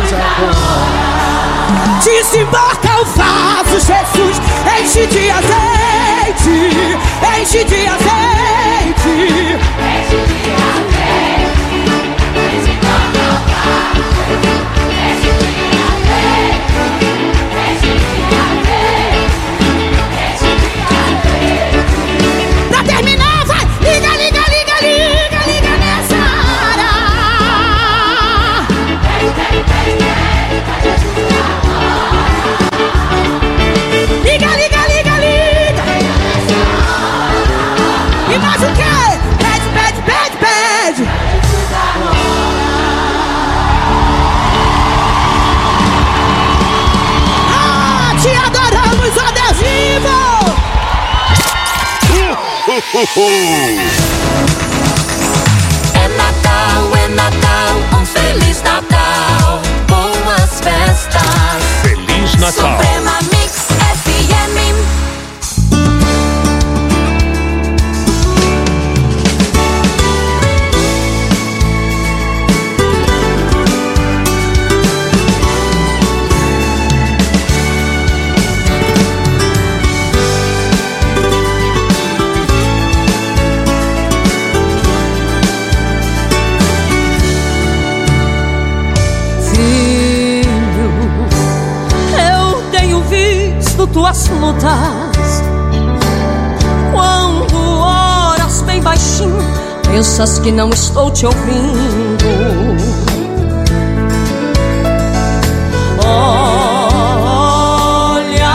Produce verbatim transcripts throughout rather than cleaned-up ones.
Desembarca o vaso, Jesus, enche de azeite, enche de azeite, enche de azeite. Desembarca o vaso, enche de azeite, enche de azeite, enche de azeite. Pra terminar, vai, liga, liga, liga, liga, liga nessa hora. Liga, liga, liga, liga. E mais o quê? Pede, pede, pede, pede. Ah, te adoramos, adesivo. É Natal, é Natal, um Feliz Natal, boas festas. Feliz Natal. Suprema Mix F M. Tuas lutas, quando oras bem baixinho, pensas que não estou te ouvindo. Olha,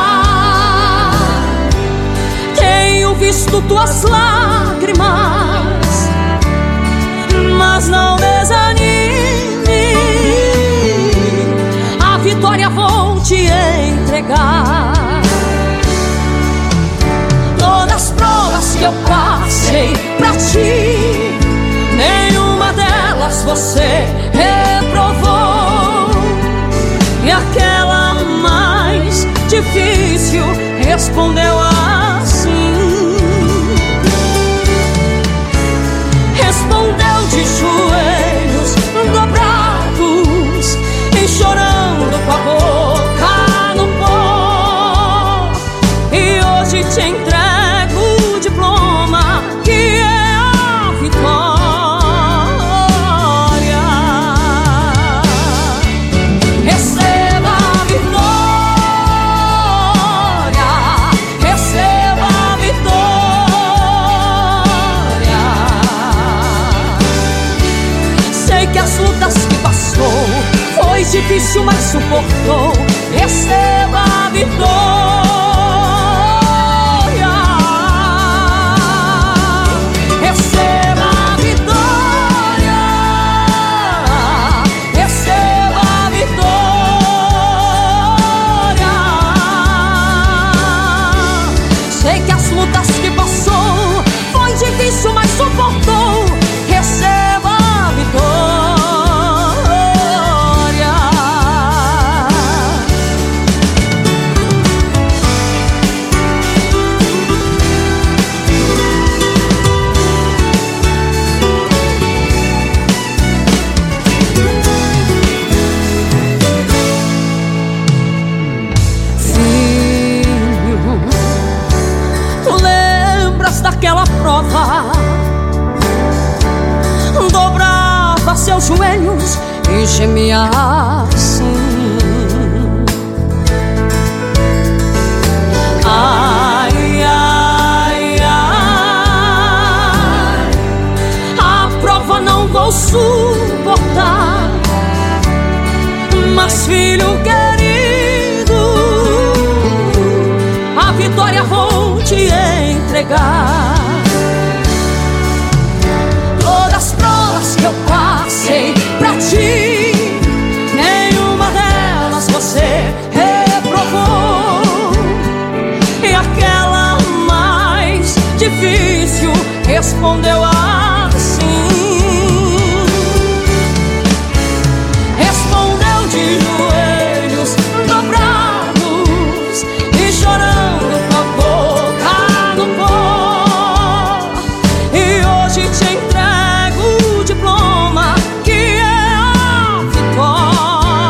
tenho visto tuas lágrimas, mas não desanime, a vitória vou te entregar. Todas as provas que eu passei pra ti, nenhuma delas você reprovou. E aquela mais difícil respondeu assim, respondeu de joelhos dobrados e chorando com a boca no pó. E hoje te entrego o diploma que é a vitória. Receba a vitória, receba a vitória. Sei que as lutas que passou foi difícil, mas suportou. Receba a vitória. Receba a vitória. Receba a vitória. Sei que as lutas que passou foi difícil, mas suportou. Receba a vitória. Daquela prova, dobrava seus joelhos e gemia assim. Ai, ai, ai, a prova não vou suportar, mas filho querido, a vitória vou te entregar. Todas as provas que eu passei pra ti, nenhuma delas você reprovou. E aquela mais difícil respondeu assim, respondeu de joelhos dobrados e chorando com a boca no pó. E hoje te entrego o diploma que é a vitória.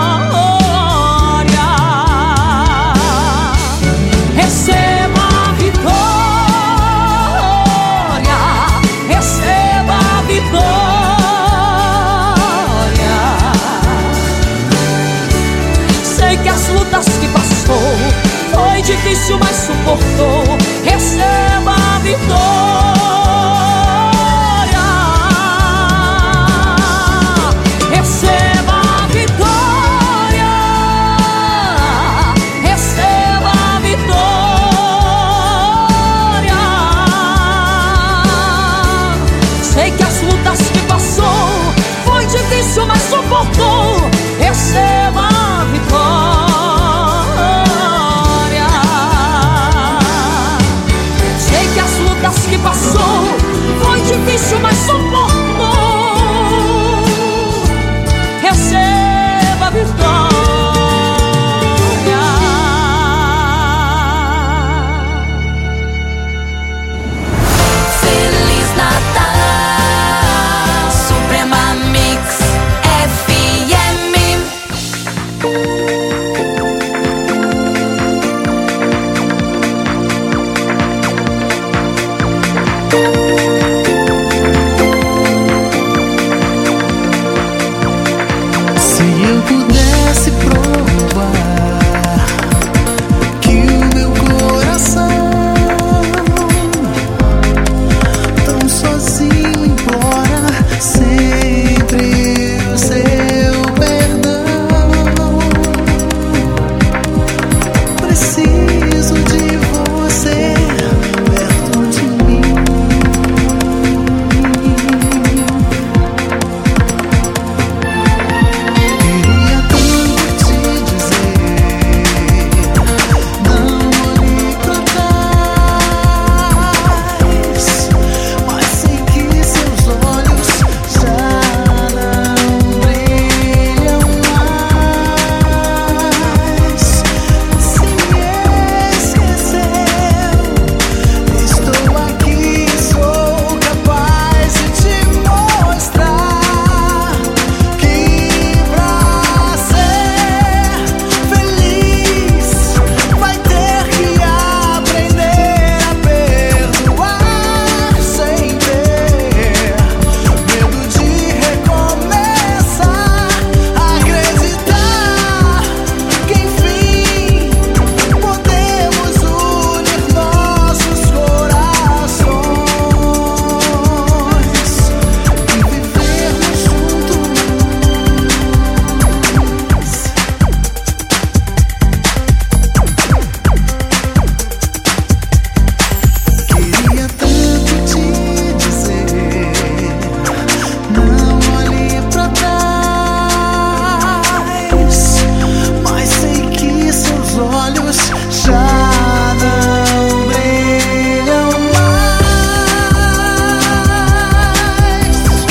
difícil, mas suportou. Receba a vitória. Receba a vitória. Receba a vitória. Sei que as lutas que passou foi difícil, mas suportou. Receba a vitória. Sei que as lutas que passou foi difícil, mas suportou. Receba a vitória. Feliz Natal, Suprema Mix F M. Se eu pudesse provar que o meu coração tão sozinho implora sempre o seu perdão, preciso de você perto de mim. Queria tanto te dizer, não olhe pra trás, mas sei que seus olhos já não brilham mais. Se me esqueceu, estou aqui, sou capaz de te mostrar que pra ser feliz vai ter que aprender a perdoar sem ter medo de recomeçar, acreditar que enfim podemos unir nossos corações e vivermos juntos. Queria tanto te dizer, não olhe pra trás, mas sei que seus olhos já não brilham mais.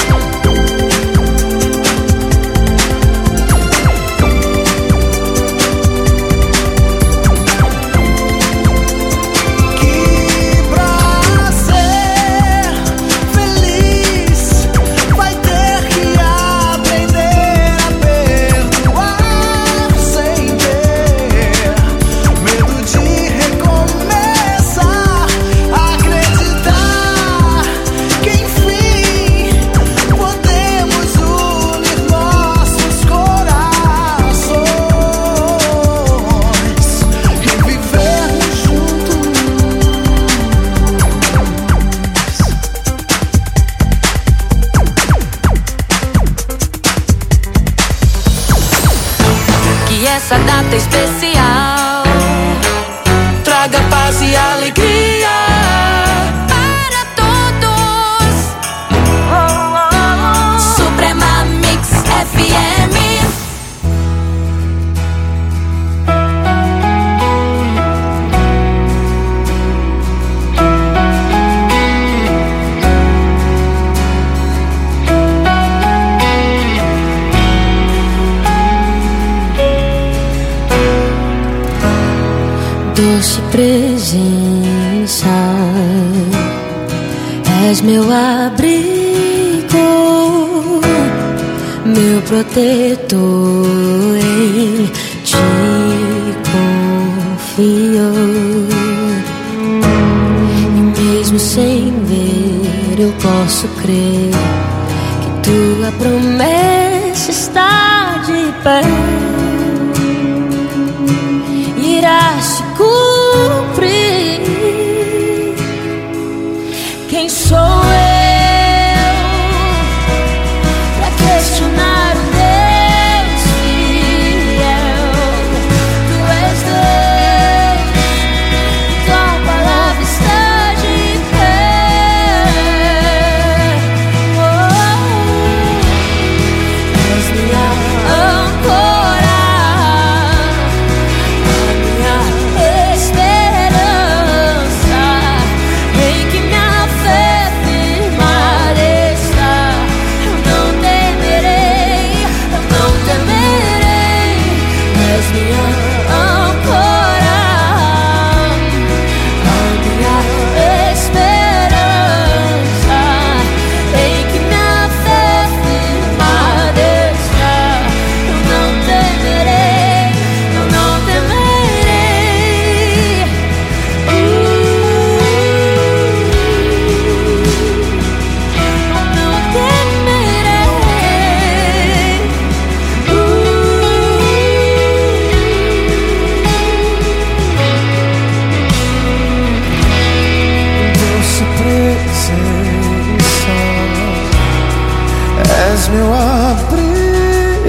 Que pra ser feliz vai ter que aprender a perdoar sem ter medo de recomeçar, acreditar que enfim podemos unir nossos corações e vivermos juntos. Que essa data especial traga paz e alegria para todos. Suprema Mix F M. Doce presença, és meu abrigo, meu protetor, em ti confio. E mesmo sem ver eu posso crer que tua promessa está de pé, irás te cumprir. És meu abrigo,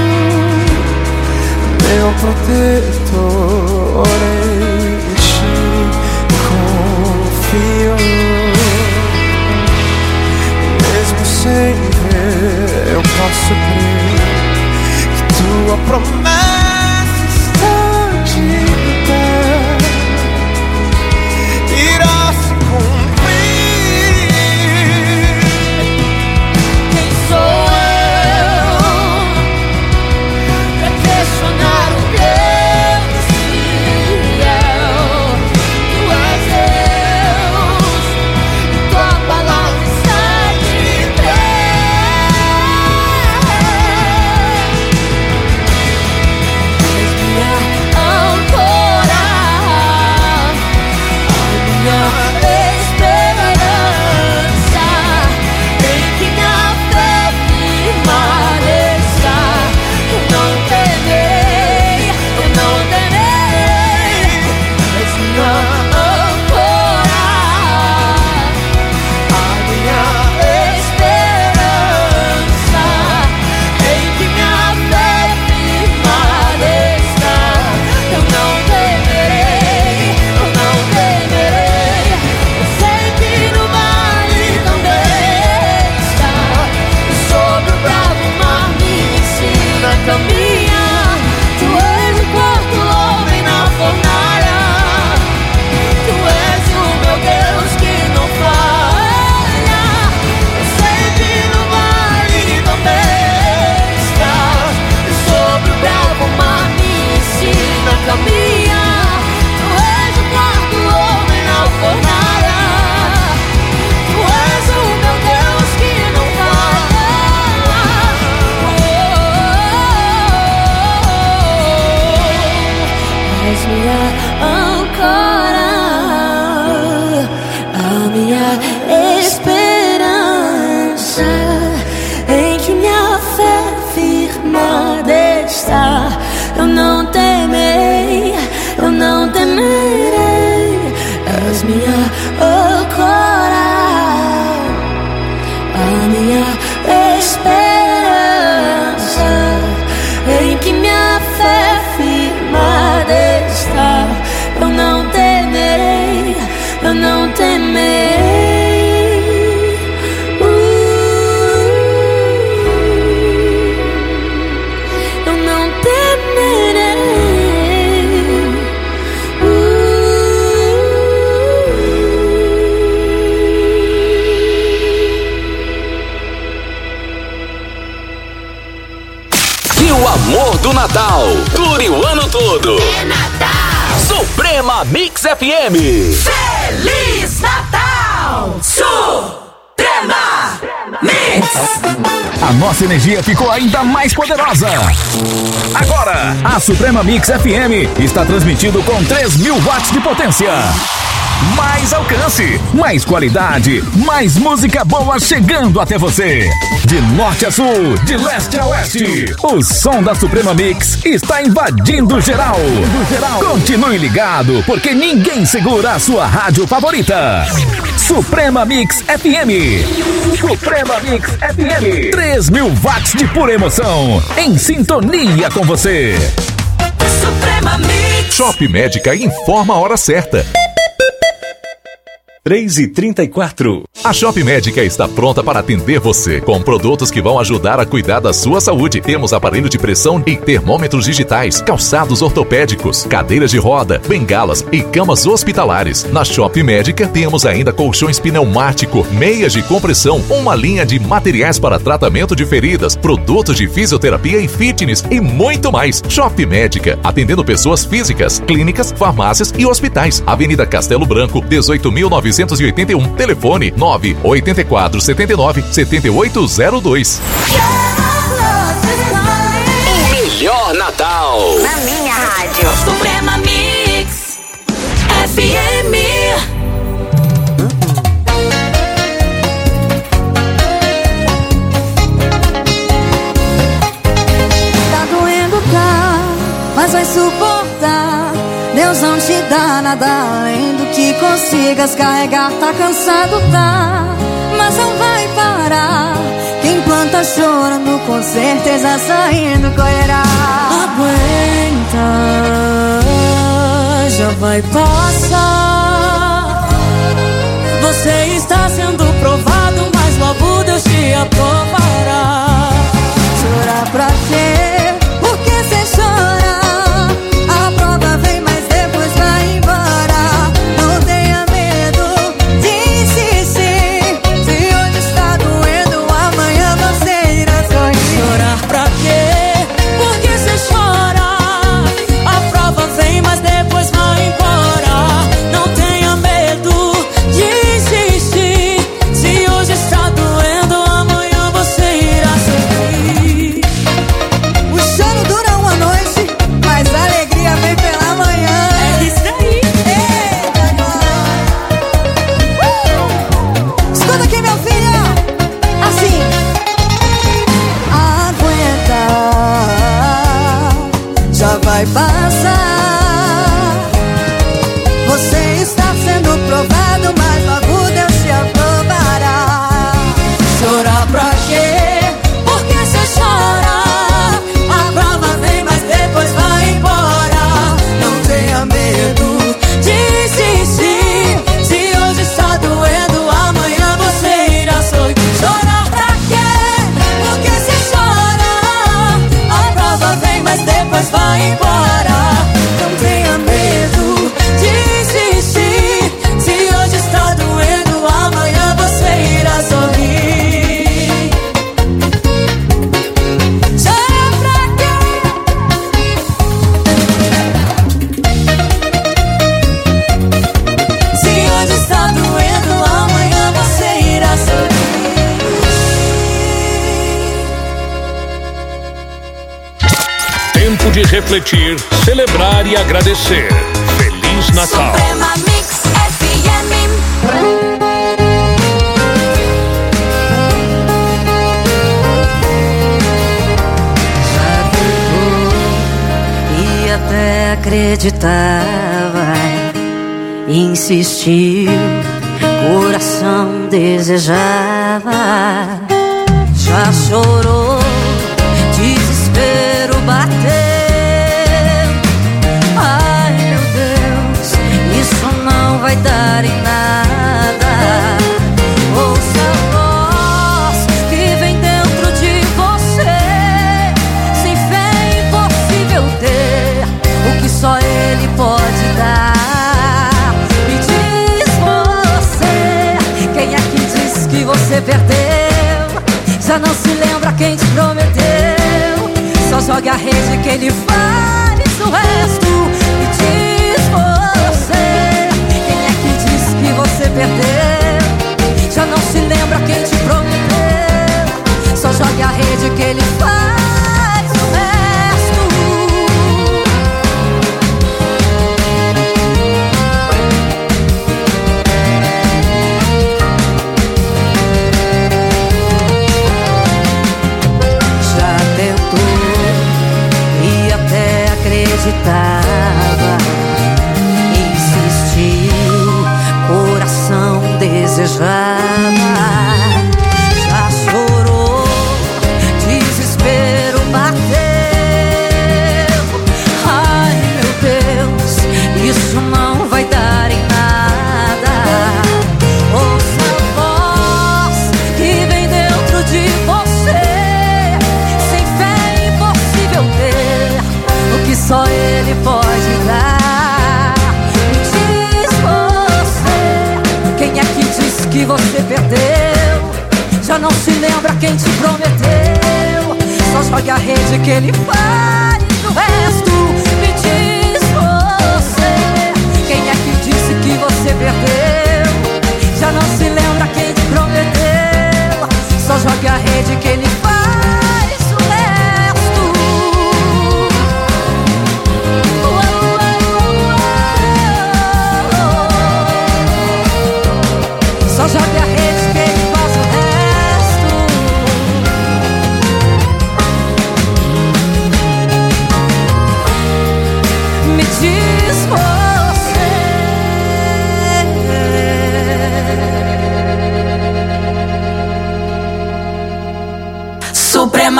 meu protetor, em ti confio. Mesmo sem ver, eu posso crer que tua promessa está de pé, irá se cumprir. Quem sou eu pra questionar o Deus fiel? Tu és Deus, tua palavra está de pé. És minha âncora, a minha esperança, em que minha fé firmada está. Eu não temerei, eu não temerei. És minha âncora, a minha esperança, em que minha fé firmada está. Eu não temerei, eu não temerei. Eu sei que no vale também está, e sobre o bravo mar me ensina a caminhar. Tu és o quarto homem na fornalha, tu és o meu Deus que não falha. Eu sei que no vale também está, e sobre o bravo mar me ensina a caminhar. Tu és o quarto homem na fornalha, tu és o meu Deus que não falha. És minha âncora, a minha esperança, em que minha fé firmada está. Eu não temerei, eu não temerei. És minha âncora, a minha esperança, em que minha fé firmada está. Eu não temerei, eu não temerei. Uh, eu não temerei. Que o amor do Natal dure o ano todo. É Natal! Suprema Mix F M. Feliz Natal! Suprema Mix! A nossa energia ficou ainda mais poderosa. Agora, a Suprema Mix F M está transmitindo com três mil watts de potência. Mais alcance, mais qualidade, mais música boa chegando até você. De norte a sul, de leste a oeste, o som da Suprema Mix está invadindo geral. Continue ligado, porque ninguém segura a sua rádio favorita. Suprema Mix F M. Suprema Mix F M. três mil watts de pura emoção, em sintonia com você. Suprema Mix! Shop Médica informa a hora certa. três e trinta e quatro. A Shop Médica está pronta para atender você com produtos que vão ajudar a cuidar da sua saúde. Temos aparelho de pressão e termômetros digitais, calçados ortopédicos, cadeiras de roda, bengalas e camas hospitalares. Na Shop Médica temos ainda colchões pneumático, meias de compressão, uma linha de materiais para tratamento de feridas, produtos de fisioterapia e fitness e muito mais. Shop Médica, atendendo pessoas físicas, clínicas, farmácias e hospitais. Avenida Castelo Branco, dezoito mil novecentos e oitenta e um. Telefone nove oito quatro sete nove sete oito zero dois. O melhor Natal Na minha rádio Suprema Mix F M. Tá doendo, tá, mas vai suportar. Deus não te dá nada além do que consigas carregar. Tá cansado, tá, mas não vai parar. Quem planta Tá chorando, com certeza saindo, colherá. Aguenta, já vai passar. Você está sendo provado, mas logo Deus te aprovará. Chorar pra quê? Por que cê chora? A prova vem, mas depois vai embora. Não tenha medo de insistir. Se hoje está doendo, amanhã você irá sorrir. Chorar pra quê? Por que cê chora? A prova vem, mas depois vai embora. Não tenha medo de insistir. Se hoje está doendo, amanhã você irá sorrir. O choro dura uma noite, mas a alegria vem pela manhã. É isso aí. Eita, uh! Escuta aqui, meu filho. Assim. Aguenta, já vai passar. Você está sendo provado, mas logo Deus te aprovará. Chorar pra quê? Por que cê chora? A prova vem, mas depois vai embora. Não tenha medo de insistir. Se hoje está doendo, amanhã você irá sorrir. Chorar pra quê? Por que cê chora? A prova vem, mas depois vai embora. Não tenha medo de insistir. Se hoje está doendo, amanhã você irá sorrir. Chora pra quê? Se hoje está doendo, amanhã você irá sorrir. Tempo de refletir, celebrar e agradecer. Feliz Natal. Suprema Mix F M. Já tentou e até acreditava, insistiu, coração desejava. Já chorou, desespero bateu. Ai meu Deus, isso não vai dar em nada. Ouça a voz que vem dentro de você. Sem fé é impossível ter o que só Ele pode dar. Me diz você, quem é que diz que você perdeu? Já não se lembra quem te prometeu. Só jogue a rede que Ele faz o resto. Me diz você, quem é que diz que você perdeu? Já não se lembra quem te prometeu. Só jogue a rede que Ele faz o resto. Já tentou e até acreditava, insistiu, coração desejava. Já chorou, desespero bateu. Ai meu Deus, isso não vai dar em nada. Ouça a voz que vem dentro de você. Sem fé é impossível ter o que só Ele pode dar. Me diz você, quem é que diz que você perdeu? Já não se lembra quem te prometeu. Só jogue a rede que Ele faz o resto. Me diz você, quem é que disse que você perdeu? Já não se lembra quem te prometeu. Só jogue a rede que Ele faz o resto. Só jogue a rede que Ele faz o resto. Me diz você.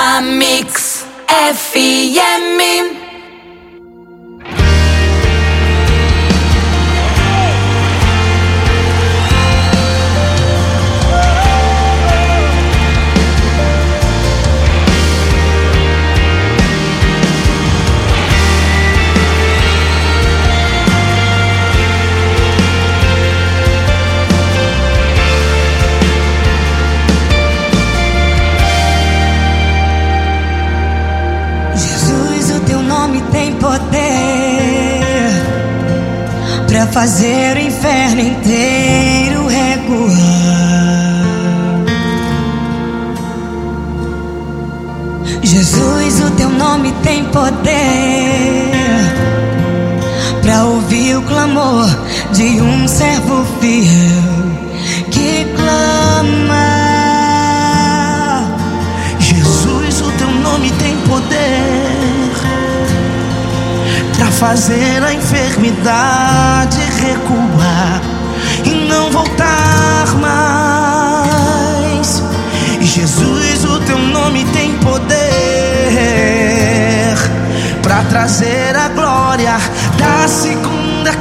Suprema Mix F M. Pra fazer o inferno inteiro recuar. Jesus, o teu nome tem poder pra ouvir o clamor de um servo fiel que clama. Jesus, o teu nome tem poder pra fazer a enfermidade recuar e não voltar mais. Jesus, o teu nome tem poder pra trazer a glória da segunda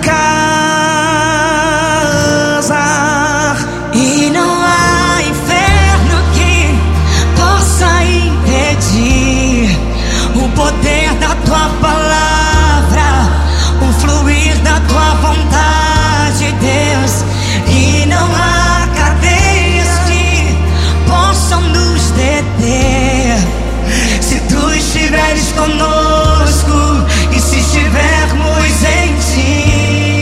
casa. E não há inferno que possa impedir o poder da tua palavra, o fluir da tua vontade, Deus. E não há cadeias que possam nos deter se tu estiveres conosco e se estivermos em ti.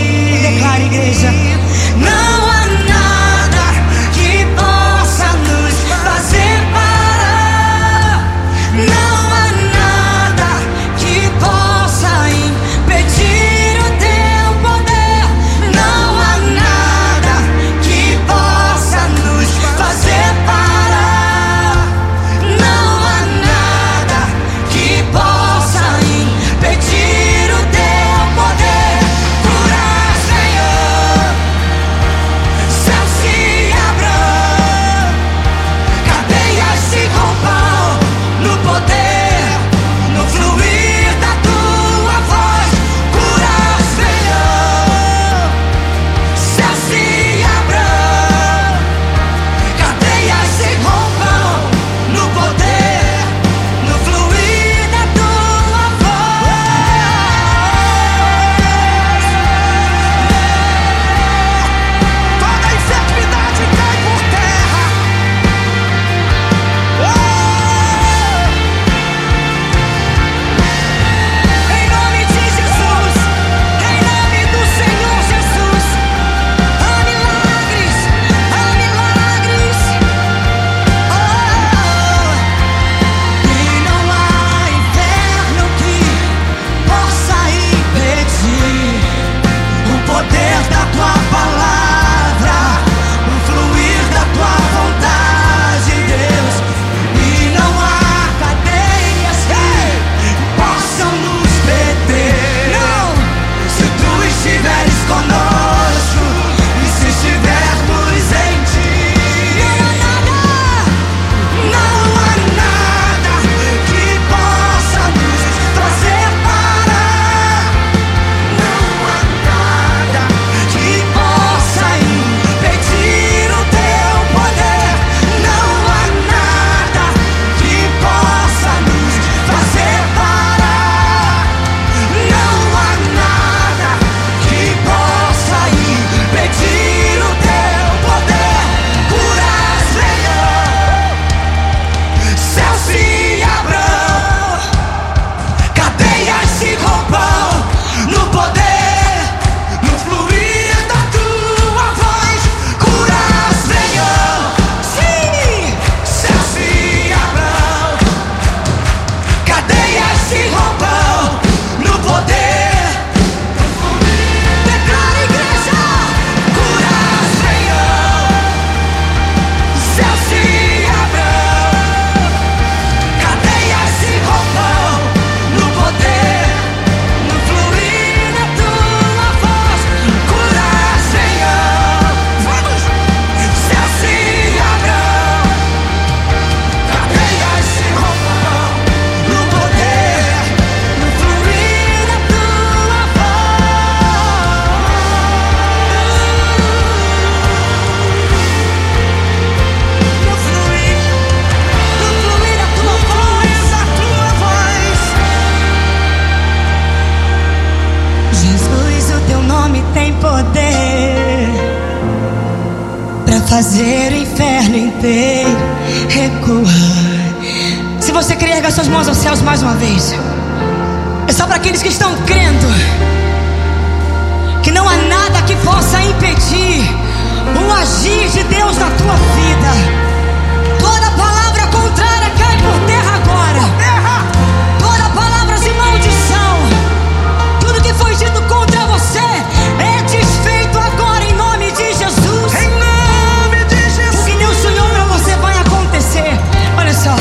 inferno inteiro recuar. Se você quer, erga suas mãos aos céus mais uma vez. É só para aqueles que estão crendo que não há nada que possa impedir o agir de Deus na tua vida. Toda palavra contrária cai por terra agora. Toda palavra de maldição, tudo que foi dito contra você é desfeito agora em nome de Jesus. Em nome de Jesus. O que Deus sonhou pra você vai acontecer. Olha só.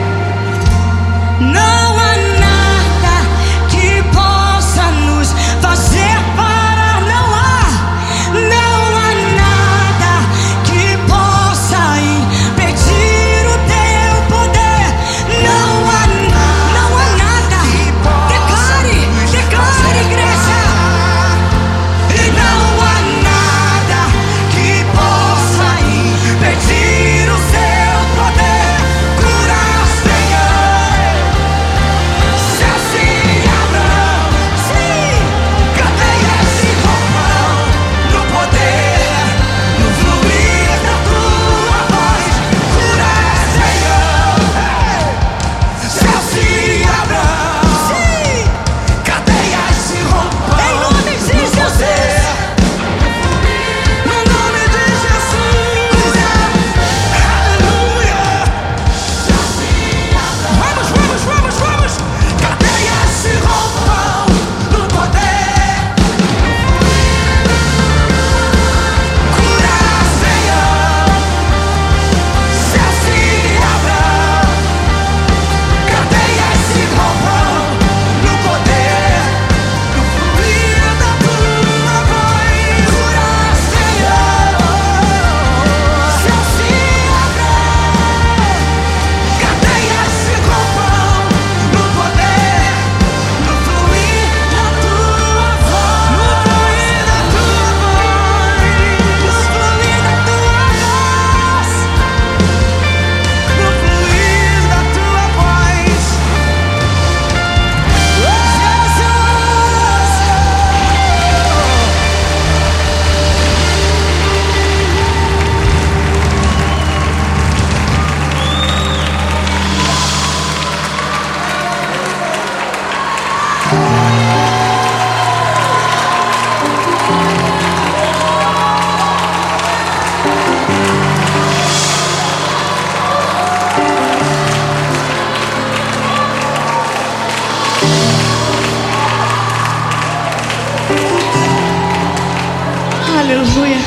Não há nada que possa nos fazer parar. Não há, não há nada que possa impedir o teu poder. Não há, não há nada. Declare, declare, igreja. E não há nada que possa impedir o seu poder. Cura, Senhor. Céu se abram, sim. Cadeias se rompam no poder, no fluir da tua voz. Cura, Senhor. Céu se abram, sim. Cadeias se rompam em nome de Jesus. No nome de Jesus. Aleluia. Vamos, vamos, vamos, vamos. Cadeias se rompam no poder. Cura, Senhor. Céu se abram. Cadeias se rompam no poder, no fluir da tua voz. Cura, Senhor. Céu se abram. Cadeias se rompam no poder, no fluir da tua voz. No fluir da tua voz. No fluir da tua voz. No fluir da tua voz. Aleluia.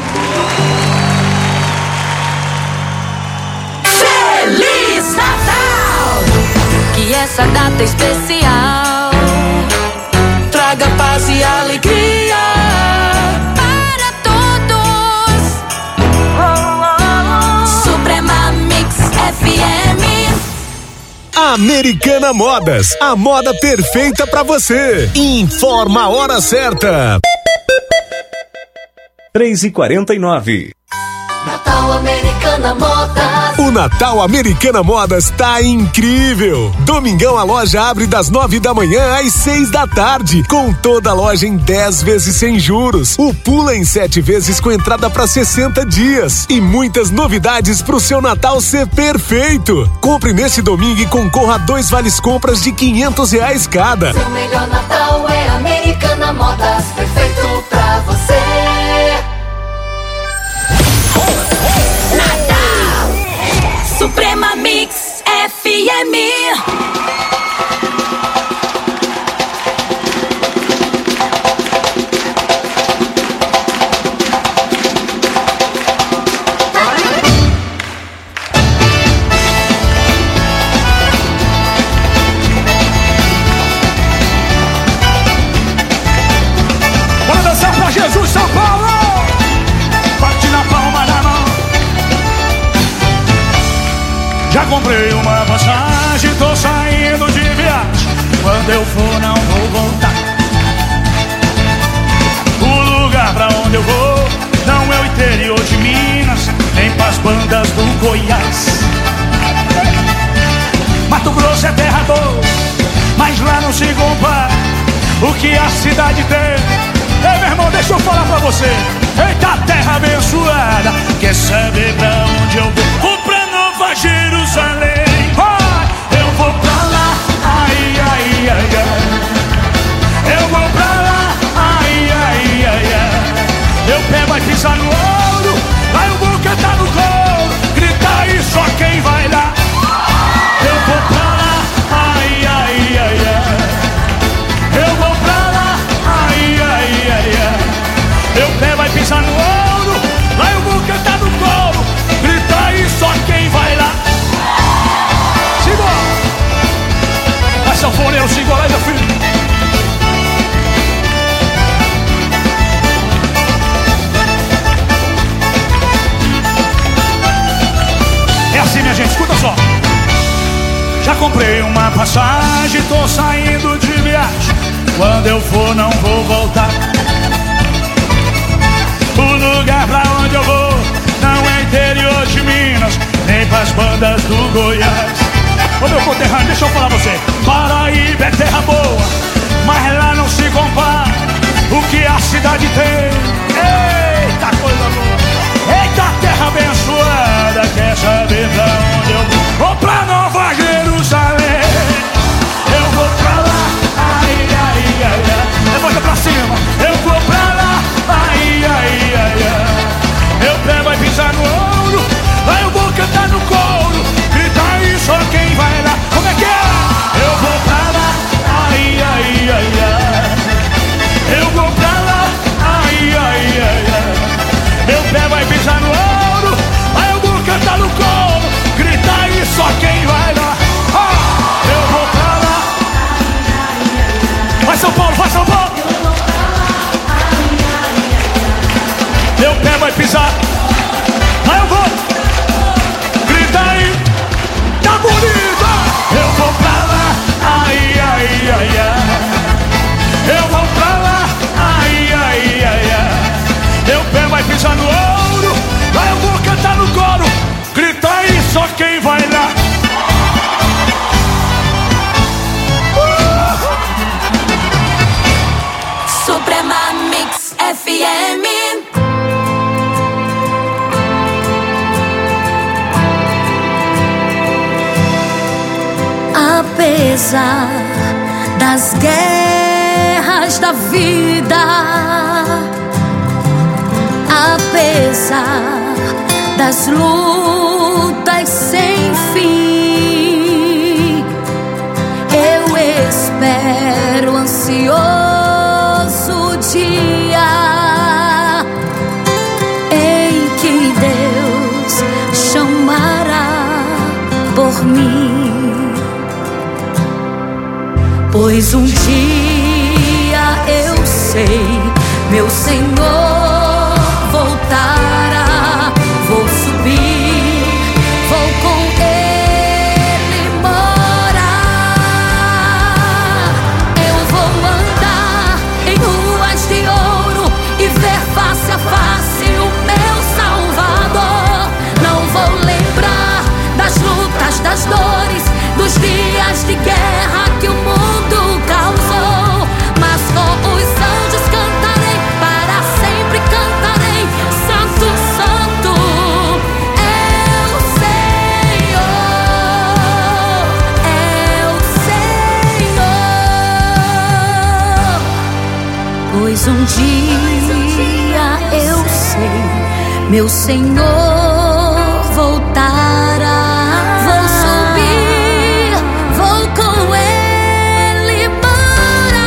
Feliz Natal! Que essa data especial Traga paz e alegria para todos. Suprema Mix F M. Americana Modas, a moda perfeita pra você. Informa a hora certa. três e quarenta e nove. Natal Americana Modas. O Natal Americana Modas tá incrível! Domingão a loja abre das nove da manhã às seis da tarde, com toda a loja em dez vezes sem juros. O Pula em sete vezes com entrada para sessenta dias. E muitas novidades pro seu Natal ser perfeito. Compre nesse domingo e concorra a dois vales compras de quinhentos reais cada. Seu melhor Natal é Americana Modas, perfeito pra você. Natal Suprema Mix F M. Bora dançar pra Jesus, São Paulo! Bate na palma da mão. Já comprei uma passagem, tô saindo de viagem. Quando eu for não vou voltar. O lugar pra onde eu vou não é o interior de Minas, nem pras bandas do Goiás. Mato Grosso é terra boa, mas lá não se compara o que a cidade tem. Ei, meu irmão, deixa eu falar pra você. Eita terra abençoada, quer saber pra onde eu vou? Vou pra Nova Jerusalém. Vai, eu vou pra lá, ai, ai, ai, ai. Eu vou pra lá, ai, ai, ai, ai. Eu pego e pisar no ouro, lá eu vou cantar no coro. Grita aí só quem vai lá. Eu vou pra lá, ai, ai, ai, ai. Eu vou pra lá, ai, ai, ai, ai. Eu pego e pisar no ouro, lá eu vou cantar no coro. Grita aí só quem vai lá. Simbora! Vai sanfoneiro, simbora aí, meu filho. É assim, minha gente, escuta só. Já comprei uma passagem, tô saindo de viagem. Quando eu for não vou voltar. O lugar pra onde eu vou não é interior de Minas, nem pras bandas do Goiás. Ô meu conterrâneo, deixa eu falar pra você. Paraíba é terra boa, mas lá não se compara o que a cidade tem. Eita coisa boa, eita terra abençoada, quer saber pra onde eu vou? Vou pra Nova Jerusalém. Eu vou pra lá, ai, ai, ai, ai. Levanta pra cima. Eu vou pra lá, ai, ai, ai, ai. Eu pego e pisar no ouro, lá eu vou cantar no coro. Grita aí só quem vai lá. Como é que é? Eu vou pra lá, ai, ai, ai, ai. Eu vou pra lá, ai, ai, ai, ai. Eu pego e pisar no ouro, lá eu vou cantar no coro. Grita aí só quem vai lá. Ah, eu vou pra lá. Vai São Paulo, vai São Paulo. Eu pego e pisar, lá eu vou. Grita aí, tá bonita. Eu vou pra lá, ai, ai, ai, ai. Eu vou pra lá, ai, ai, ai, ai. Eu pego e pisar no ouro, lá eu vou cantar no coro. Grita aí só quem vai lá. Suprema Mix F M. Apesar das guerras da vida, apesar das lutas sem fim, eu espero ansioso o dia em que Deus chamará por mim. Pois um dia eu sei, meu Senhor voltará. Vou subir, vou com Ele morar. Eu vou andar em ruas de ouro e ver face a face o meu Salvador. Não vou lembrar das lutas, das dores, dos dias de guerra que o mundo causou, mas com os anjos cantarei, para sempre cantarei. Santo, Santo é o Senhor, é o Senhor. Pois um dia eu sei, meu Senhor voltará. Vou subir, vou com Ele morar.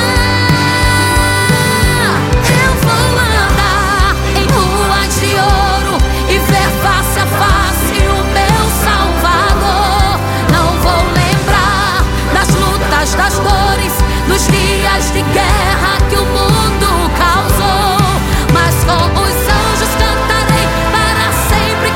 Eu vou andar em ruas de ouro e ver face a face o meu Salvador. Não vou lembrar das lutas, das dores, dos dias de guerra que o mundo causou, mas com os anjos cantarei, para sempre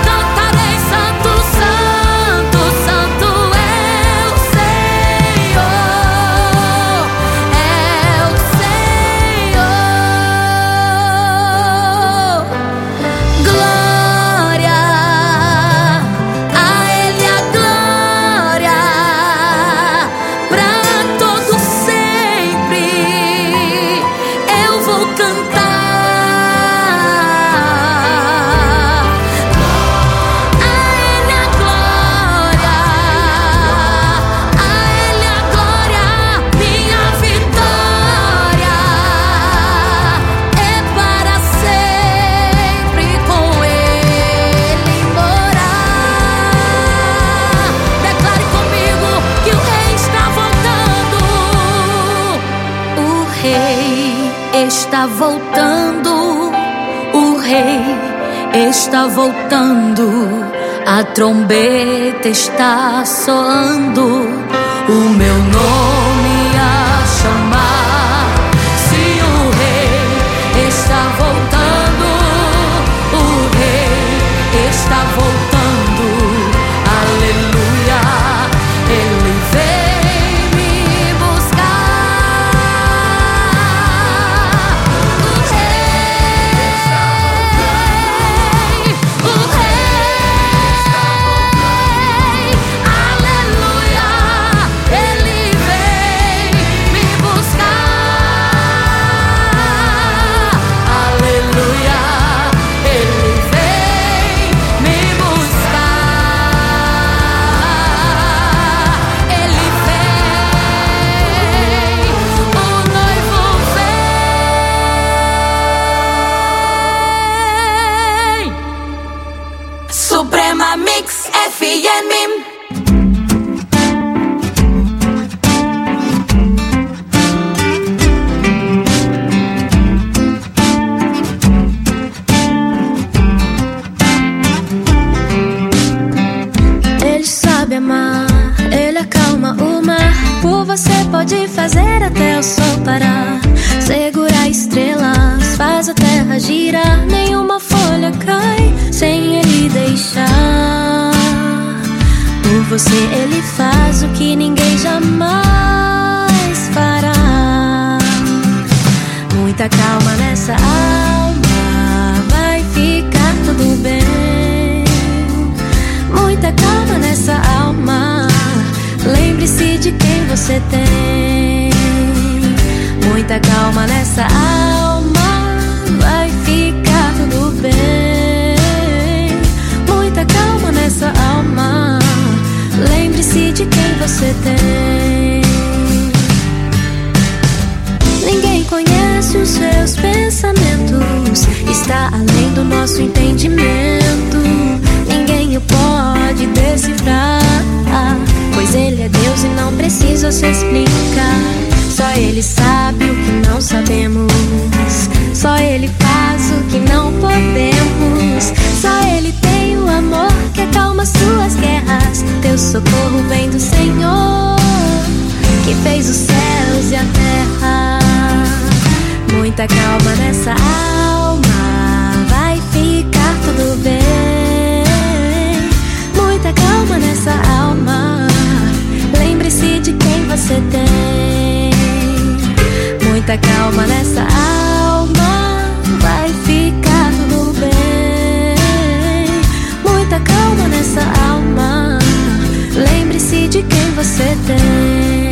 está voltando, o rei está voltando, a trombeta está soando, o meu nome a chamar. Se o rei está voltando, o rei está voltando, aleluia, ele vem me buscar. O rei, o rei, aleluia, ele vem me buscar. Aleluia, ele vem me buscar. Ele vem, o noivo vem. Suprema Mix F M. Ele sabe amar, ele acalma o mar. Por você pode fazer até o sol parar, segurar estrelas, faz a terra girar. Nenhuma folha cai sem ele deixar. Por você ele faz o que ninguém jamais fará. Muita calma nessa alma, vai ficar tudo bem. Muita calma nessa alma, lembre-se de quem você tem. Muita calma nessa alma, vai ficar tudo bem. Muita calma nessa alma, lembre-se de quem você tem. Ninguém conhece os seus pensamentos, está além do nosso entendimento. Ninguém o pode decifrar, pois ele é Deus e não precisa se explicar. Só ele sabe o que não sabemos, só ele faz o que não podemos. Só ele tem o amor que acalma suas guerras. Teu socorro vem do Senhor, que fez os céus e a terra. Muita calma nessa alma, vai ficar tudo bem. Muita calma nessa alma, lembre-se de quem você tem. Muita calma nessa alma, vai ficar tudo bem. Muita calma nessa alma, lembre-se de quem você tem.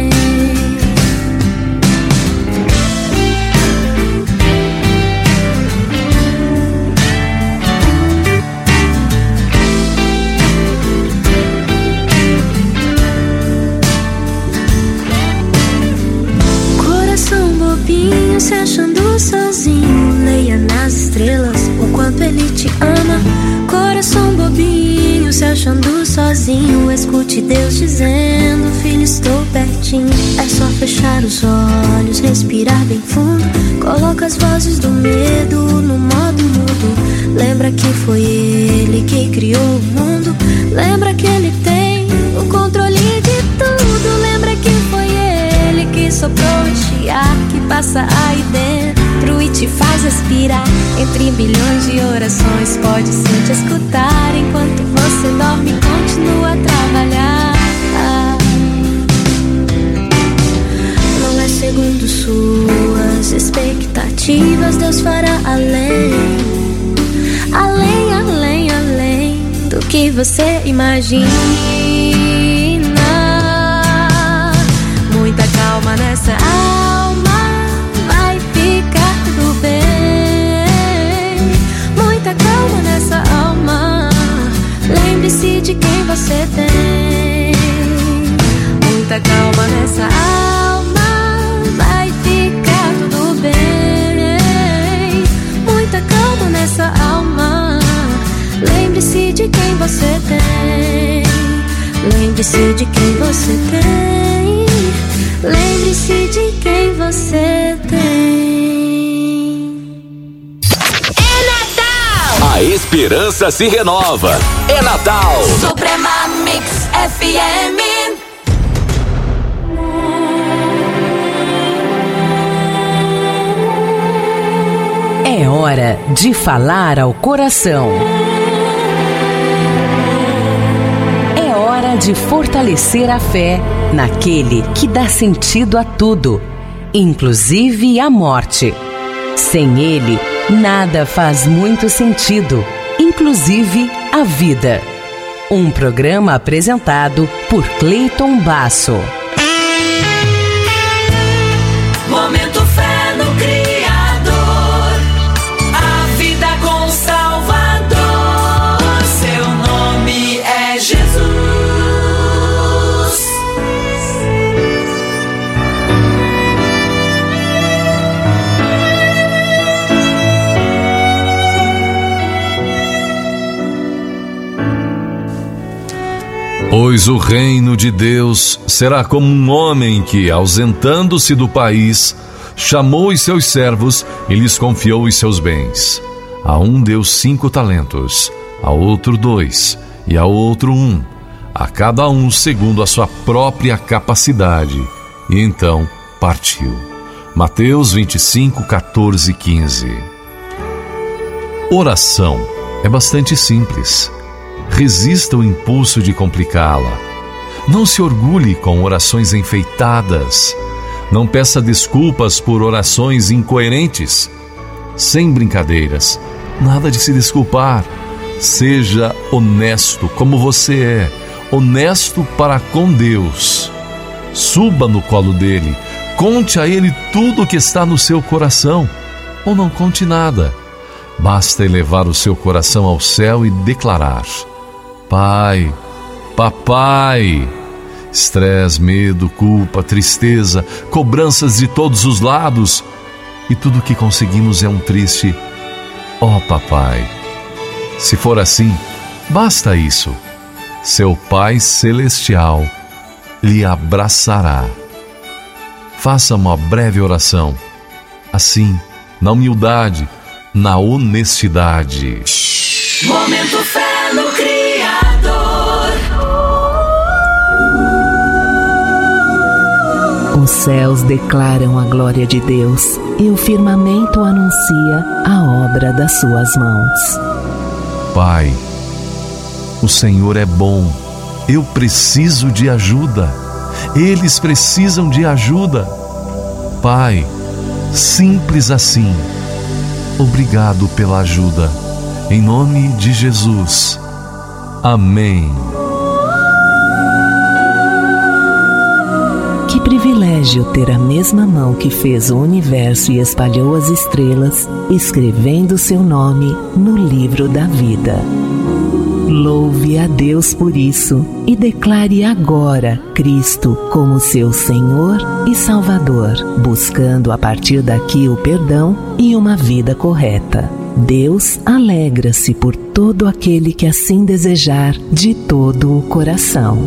Se achando sozinho, leia nas estrelas o quanto ele te ama. Coração bobinho, se achando sozinho, escute Deus dizendo: filho, estou pertinho. É só fechar os olhos, respirar bem fundo, coloca as vozes do medo no modo mudo. Lembra que foi ele que criou o mundo, lembra que ele tem o controle de tudo. Lembra que foi ele que soprou este ar que passa aí dentro e te faz respirar. Entre bilhões de orações pode sim te escutar. Enquanto você dorme, continua a trabalhar. Não é segundo suas expectativas, Deus fará além, além, além, além do que você imagina. Muita calma nessa alma, vai ficar tudo bem. Muita calma nessa alma, lembre-se de quem você tem. Muita calma nessa alma, vai ficar tudo bem. Muita calma nessa alma, lembre-se de quem você tem. Lembre-se de quem você tem. Lembre-se de quem você tem. esperança se renova. É Natal. Suprema Mix F M. É hora de falar ao coração. É hora de fortalecer a fé naquele que dá sentido a tudo, inclusive a morte. Sem ele, nada faz muito sentido, inclusive a vida. Um programa apresentado por Cleiton Basso. Momento fé no Criador, a vida com o Salvador. Seu nome é Jesus. Pois o reino de Deus será como um homem que, ausentando-se do país, chamou os seus servos e lhes confiou os seus bens. A um deu cinco talentos, a outro dois, e a outro um, a cada um segundo a sua própria capacidade. E então partiu. Mateus vinte e cinco, quatorze e quinze. Oração é bastante simples. Resista o impulso de complicá-la. Não se orgulhe com orações enfeitadas. Não peça desculpas por orações incoerentes. Sem brincadeiras, nada de se desculpar. Seja honesto como você é, honesto para com Deus. Suba no colo dele, conte a ele tudo o que está no seu coração, ou não conte nada. Basta elevar o seu coração ao céu e declarar: Pai, Papai. Estresse, medo, culpa, tristeza, cobranças de todos os lados. E tudo o que conseguimos é um triste ó Papai. Se for assim, basta isso. Seu Pai Celestial lhe abraçará. Faça uma breve oração. Assim, na humildade, na honestidade. Momento fé no Criador. Os céus declaram a glória de Deus e o firmamento anuncia a obra das suas mãos. Pai, o Senhor é bom. Eu preciso de ajuda. Eles precisam de ajuda. Pai, simples assim. Obrigado pela ajuda. Em nome de Jesus. Amém. Que privilégio ter a mesma mão que fez o universo e espalhou as estrelas, escrevendo seu nome no livro da vida. Louve a Deus por isso e declare agora Cristo como seu Senhor e Salvador, buscando a partir daqui o perdão e uma vida correta. Deus alegra-se por todo aquele que assim desejar de todo o coração.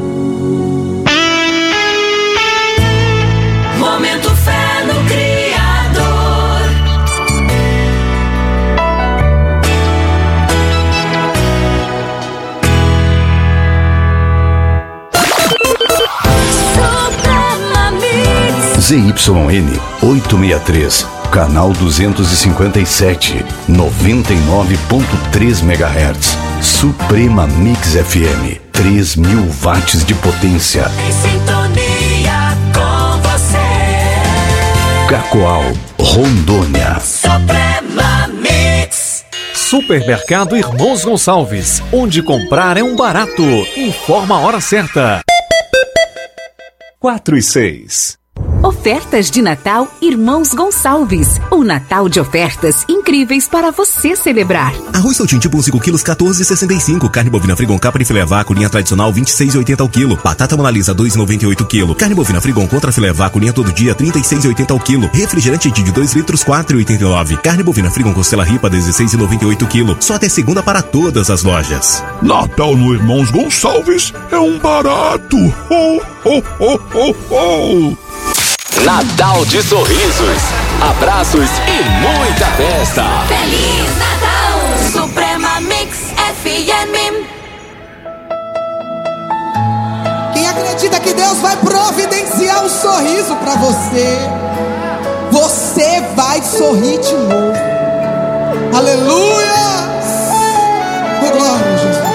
Momento fé no Criador. Suprema Mix. Z Y N oitocentos e sessenta e três, canal duzentos e cinquenta e sete, noventa e nove ponto três megahertz. Suprema Mix F M, três mil watts de potência. Em sintonia com você. Cacoal, Rondônia. Suprema Mix. Supermercado Irmãos Gonçalves, onde comprar é um barato. Informa a hora certa. quatro e seis. Ofertas de Natal Irmãos Gonçalves. Um Natal de ofertas incríveis para você celebrar. Arroz Saltim tipo cinco quilos, quatorze e sessenta e cinco. Carne bovina Frigon Capa de filé vácuo, linha tradicional, vinte e seis e oitenta ao quilo. Batata Mona Lisa, dois e noventa e oito o quilo. Carne bovina Frigon contra filé vácuo, linha todo dia, trinta e seis e oitenta ao quilo. Refrigerante de dois litros, quatro e oitenta e nove. Carne bovina Frigon Costela Ripa, dezesseis e noventa e oito o quilo. Só até segunda para todas as lojas. Natal no Irmãos Gonçalves é um barato. Ho, ho, ho, ho, ho. Natal de sorrisos, abraços e muita festa. Feliz Natal, Suprema Mix. é que Deus vai providenciar um sorriso para você. Você vai sorrir de novo. Aleluia! Oh, glória a Jesus.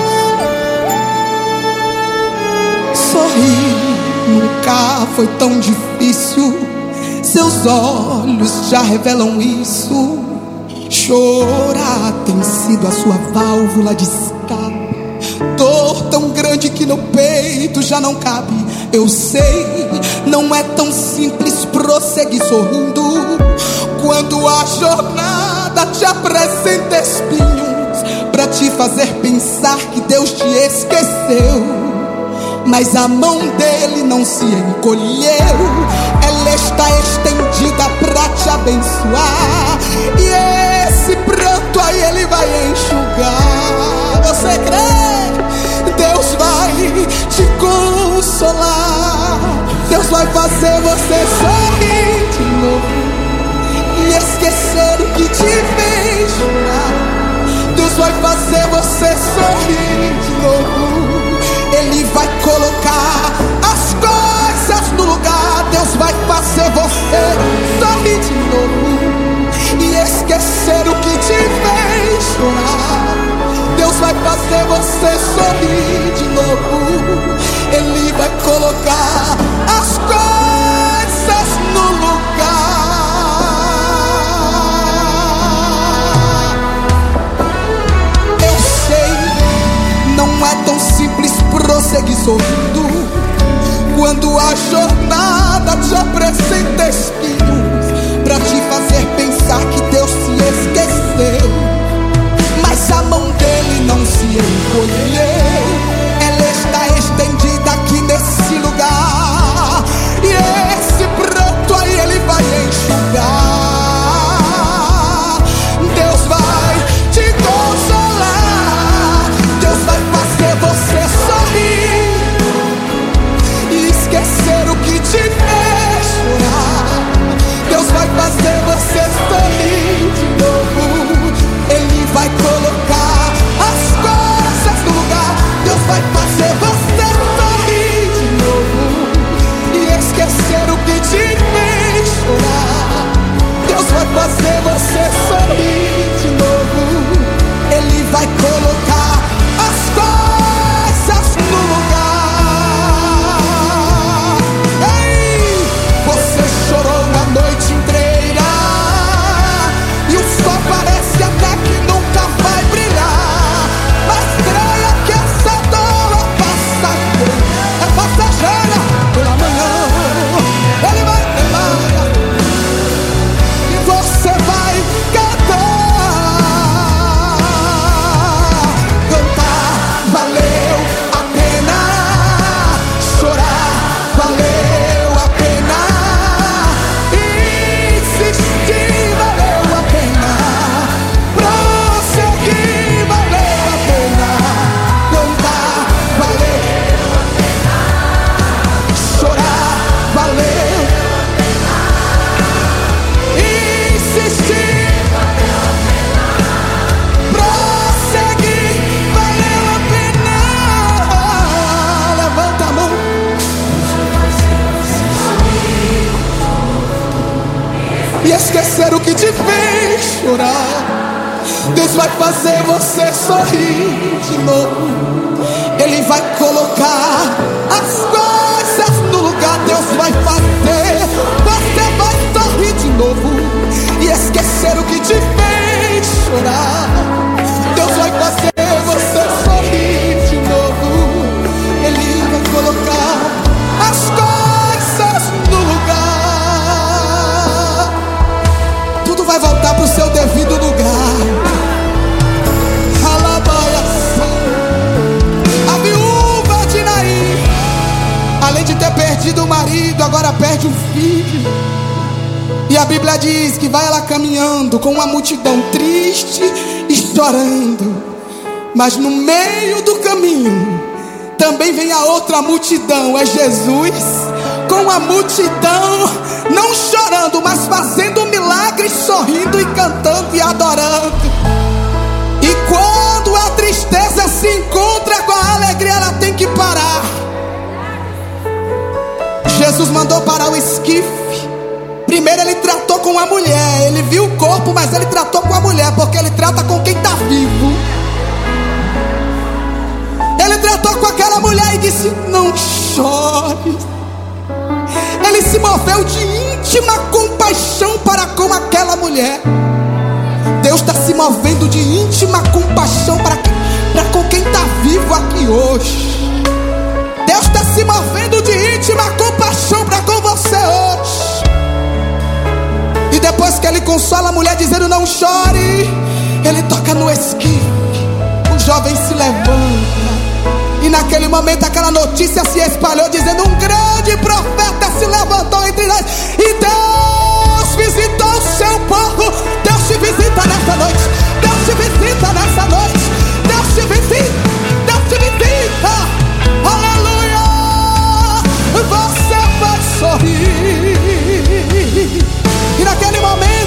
Sorrir nunca foi tão difícil. Seus olhos já revelam isso. Chorar tem sido a sua válvula de escape. Dor tão grande que no peito já não cabe. Eu sei, não é tão simples prosseguir sorrindo quando a jornada te apresenta espinhos pra te fazer pensar que Deus te esqueceu. Mas a mão dele não se encolheu, ela está estendida pra te abençoar. E esse pranto aí ele vai enxugar. Você crê? Deus vai te consolar. Deus vai fazer você sorrir de novo e esquecer o que te fez chorar. Deus vai fazer você sorrir de novo. Ele vai colocar as coisas no lugar. Deus vai fazer você sorrir de novo e esquecer o que te fez chorar. Deus vai fazer você sorrir de novo. Ele vai colocar as coisas no lugar. Eu sei, não é tão simples prosseguir sorrindo quando a jornada te apresenta espinhos pra te fazer pensar que Deus se esqueceu. Mas a mão dele não se encolheu, ela está estendida aqui nesse lugar. E esse pranto aí ele vai enxugar. Deus vai te consolar. Deus vai fazer você sorrir e esquecer o que te fez chorar. Deus vai fazer você sorrir de novo. Ele vai colocar as coisas no lugar. Deus vai fazer você sorrir de novo e esquecer o que te fez chorar. Deus vai fazer você sorrir de novo. Ele vai colocar as coisas no lugar. Ei, você chorou a noite inteira e o sol parece até que nunca vai brilhar. Mas creia que essa dor é passageira, é passageira. Pela manhã ele vai levar e você vai cantar. Cantar valeu a pena, chorar valeu a pena, insistir valeu a pena, prosseguir valeu a pena, cantar valeu a pena, chorar valeu a pena, insistir valeu a pena, prosseguir valeu a pena. Levanta a mão. E esquecer o que te fez chorar. Deus vai fazer você sorrir de novo. Ele vai colocar as coisas no lugar. Deus vai fazer você vai sorrir de novo e esquecer o que te fez chorar. Deus vai fazer você sorrir de novo. Ele vai colocar as coisas no lugar. Tudo vai voltar pro seu devido lugar. A viúva de Naim, além de ter perdido o marido, agora perde o filho. E a Bíblia diz que vai ela caminhando com uma multidão triste e chorando. Mas no meio do caminho também vem a outra multidão. É Jesus com a multidão, não chorando, mas fazendo milagres, sorrindo e cantando e adorando. E quando a tristeza se encontra com a alegria, ela tem que parar. Jesus mandou parar o esquife. Primeiro ele tratou com a mulher. Ele viu o corpo, mas ele tratou com a mulher, porque ele trata com quem está vivo. Ele tratou com aquela mulher e disse: não chore. Ele se moveu de íntima compaixão para com aquela mulher. Deus está se movendo de íntima compaixão para, para com quem está vivo aqui hoje. Deus está se movendo de íntima compaixão para com você hoje. E depois que ele consola a mulher dizendo: não chore, ele toca no esquife. O jovem se levanta. E naquele momento aquela notícia se espalhou dizendo: um grande profeta se levantou entre nós. E Deus visitou o seu povo. Deus te visita nessa noite. Deus te visita nessa noite. Deus te visita. Deus te visita. Aleluia. Você vai sorrir. E naquele momento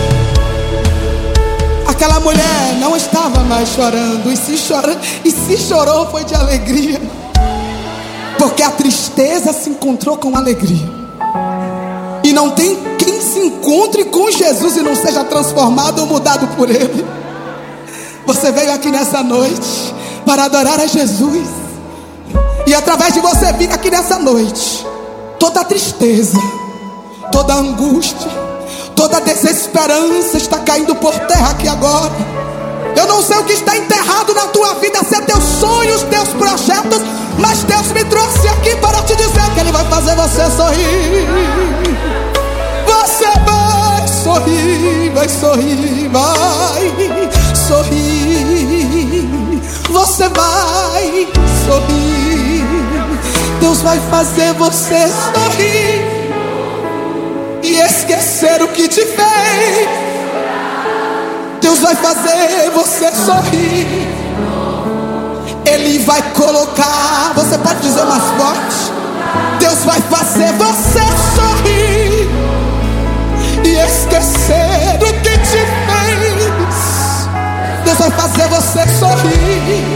aquela mulher não estava mais chorando. E se, chora, e se chorou foi de alegria, porque a tristeza se encontrou com alegria. E não tem quem se encontre com Jesus e não seja transformado ou mudado por Ele. Você veio aqui nessa noite para adorar a Jesus. E através de você vir aqui nessa noite, toda a tristeza, toda a angústia, toda a desesperança está caindo por terra aqui agora. Eu não sei o que está enterrado na tua vida, se é teus sonhos, teus projetos, mas Deus me trouxe aqui para te dizer que Ele vai fazer você sorrir. Você vai sorrir, vai sorrir, vai sorrir. Você vai sorrir. Deus vai fazer você sorrir e esquecer o que te fez. Deus vai fazer você sorrir. Ele vai colocar, você pode dizer mais forte, Deus vai fazer você sorrir e esquecer o que te fez. Deus vai fazer você sorrir.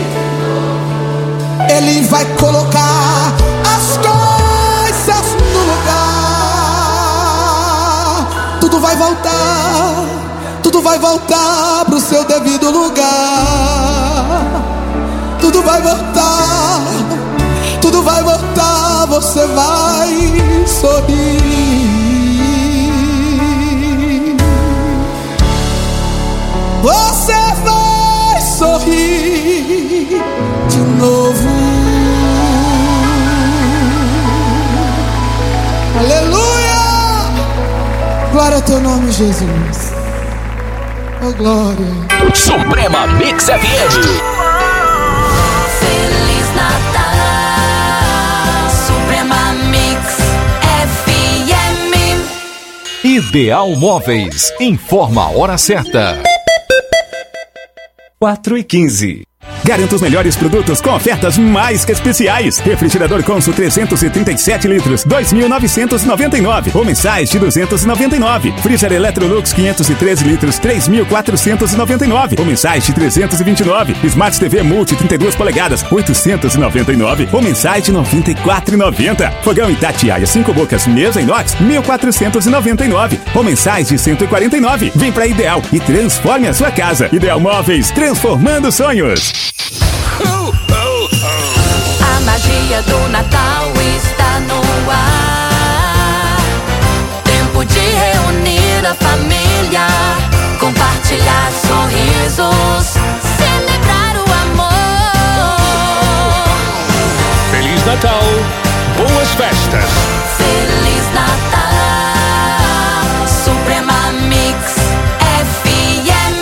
Ele vai colocar as coisas no lugar. Tudo vai voltar, tudo vai voltar pro seu devido lugar. Tudo vai voltar, tudo vai voltar. Você vai sorrir. Você vai sorrir de novo. Aleluia! Glória ao teu nome, Jesus. Oh, glória. Suprema Mix F M. Feliz Natal, Suprema Mix F M. Ideal Móveis informa a hora certa. quatro e quinze. Garanta os melhores produtos com ofertas mais que especiais. Refrigerador Consul trezentos e trinta e sete litros, dois mil novecentos e noventa e nove, ou mensais de duzentos e noventa e nove. Freezer Electrolux quinhentos e treze litros, três mil quatrocentos e noventa e nove, ou mensais de trezentos e vinte e nove. Smart T V Multi trinta e duas polegadas, oitocentos e noventa e nove, ou mensais de noventa e quatro reais e noventa centavos. Fogão Itatiaia cinco bocas, mesa inox, mil quatrocentos e noventa e nove, ou mensais de cento e quarenta e nove. Vem pra Ideal e transforme a sua casa. Ideal Móveis, transformando sonhos. A magia do Natal está no ar. Tempo de reunir a família, compartilhar sorrisos, celebrar o amor. Feliz Natal, boas festas. Feliz Natal, Suprema Mix F M.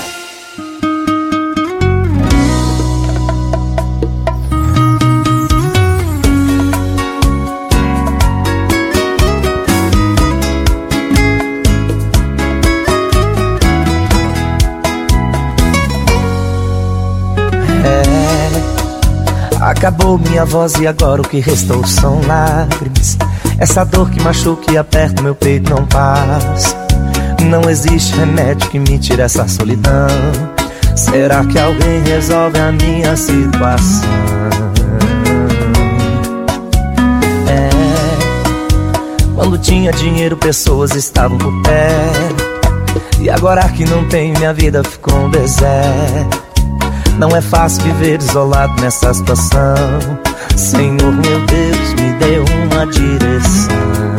Acabou minha voz e agora o que restou são lágrimas. Essa dor que machuca e aperta meu peito não passa. Não existe remédio que me tire essa solidão. Será que alguém resolve a minha situação? É, Quando tinha dinheiro, pessoas estavam por perto. E agora que não tenho, minha vida ficou um deserto. Não é fácil viver isolado nessa situação. Senhor, meu Deus, me deu uma direção.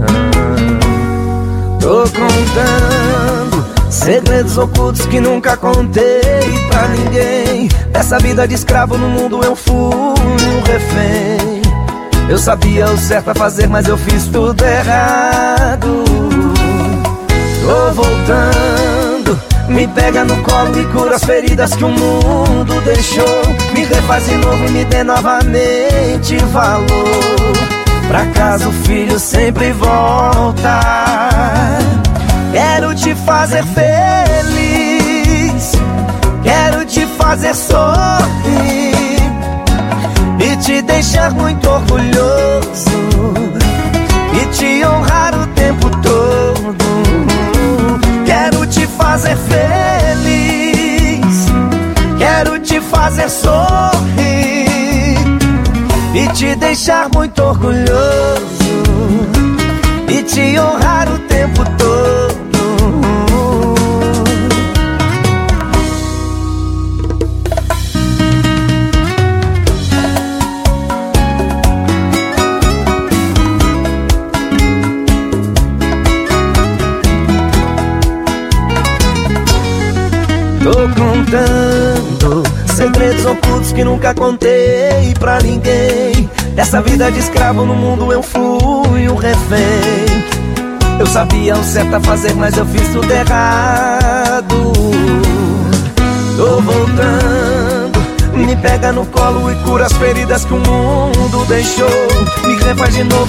Tô contando segredos ocultos que nunca contei pra ninguém. Dessa vida de escravo no mundo eu fui um refém. Eu sabia o certo a fazer, mas eu fiz tudo errado. Tô voltando, me pega no colo e cura as feridas que o mundo deixou. Me refaz de novo e me dê novamente valor. Pra casa o filho sempre volta. Quero te fazer feliz, quero te fazer sorrir e te deixar muito orgulhoso e te honrar o tempo todo. Quero te fazer feliz, quero te fazer sorrir e te deixar muito orgulhoso e te honrar o tempo todo. Tô contando segredos ocultos que nunca contei pra ninguém. Dessa vida de escravo no mundo eu fui um refém. Eu sabia o certo a fazer, mas eu fiz tudo errado. Tô voltando, me pega no colo e cura as feridas que o mundo deixou. Me refaz de novo